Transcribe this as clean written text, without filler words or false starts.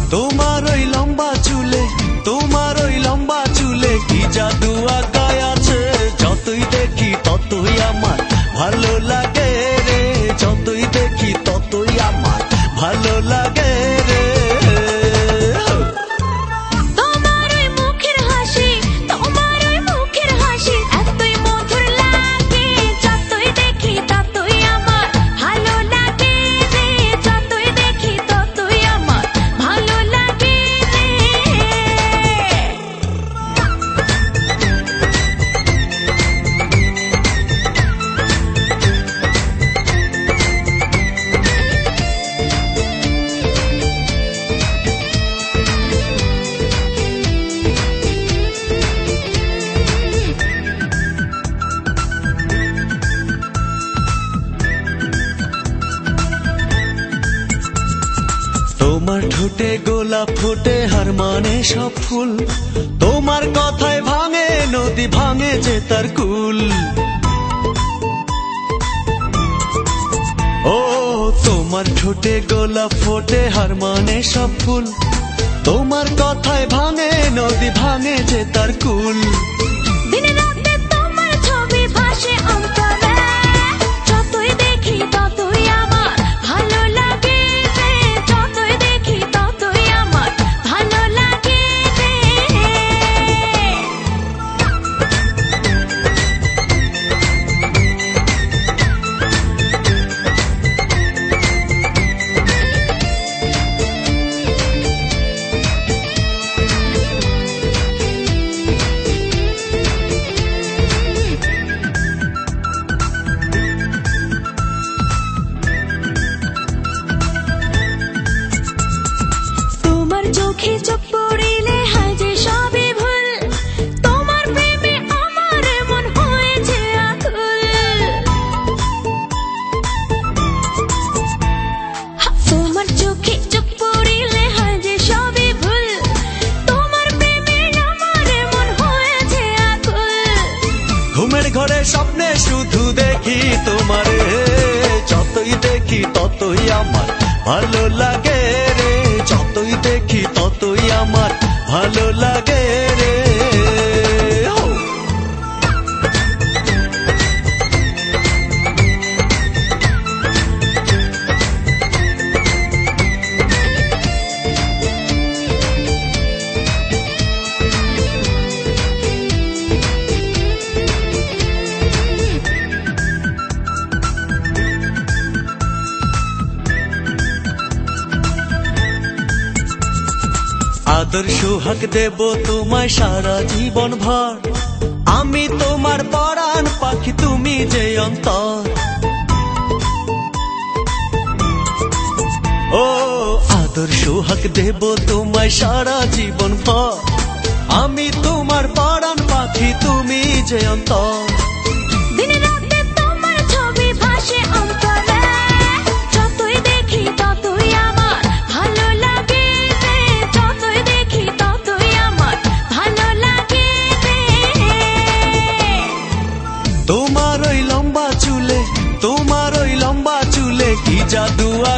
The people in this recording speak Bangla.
তোমার ওই লম্বা চুলে, তোমার ওই লম্বা চুলে কি জাদু আঁকায় আছে। যতই দেখি ততই আমার ভালো লাগে রে, যতই দেখি ততই আমার ভালো লাগে রে। তোমার ওই মুখের হাসি, তোমার ওই মুখের হাসি এতই মধুর লাগে, যতই দেখি ততই আমার ভালো লাগে রে, যতই দেখি ততই আমার ভালো লাগে রে। তোমার ঠোঁটে গোলাপ ফোটে হার মানে সব ফুল, তোমার কথায় ভাঙে নদী ভাঙে যে তার কুল। ও তোমার ঠোঁটে গোলাপ ফোটে হার মানে সব ফুল, তোমার কথায় ভাঙে নদী ভাঙে যে তার কুল। দিনে রাতে তোমার ছবি ভাসে অন্তরে, যতই দেখি ততই আমার ভালো লাগে রে, যতই দেখি ততই আমার ভালো লাগে রে। তোমার চোখে চোখ পড়িলে হয় যে সবই ভুল, তোমার প্রেমে আমার মন হয়েছে আকুল। তোমার চোখে চোখ পড়িলে হয় যে সবই ভুল, তোমার প্রেমে আমার মন হয়েছে আকুল। ঘুমের ঘরে স্বপ্নে শুধু দেখি তোমারে, যতই দেখি ততই আমার ভালো লাগে রে, যতই দেখি ততই আমার ভালো লাগে রে। আদর সোহাগ দেব তোমায় সারা জীবন ভর, আমি তোমার পরাণ পাখি তুমি যে অন্তর। ও আদর সোহাগ দেব তোমায় সারা জীবন ভর, আমি তোমার পরাণ পাখি তুমি যে অন্তর। দিনে রাতে তোমার ছবি ভাসে অন্তরে, যতই দেখি ততই আমার ভালো লাগে রে, যতই দেখি ততই আমার ভালো লাগে রে। তোমার ওই লম্বা চুলে, তোমার ওই লম্বা চুলে কি জাদু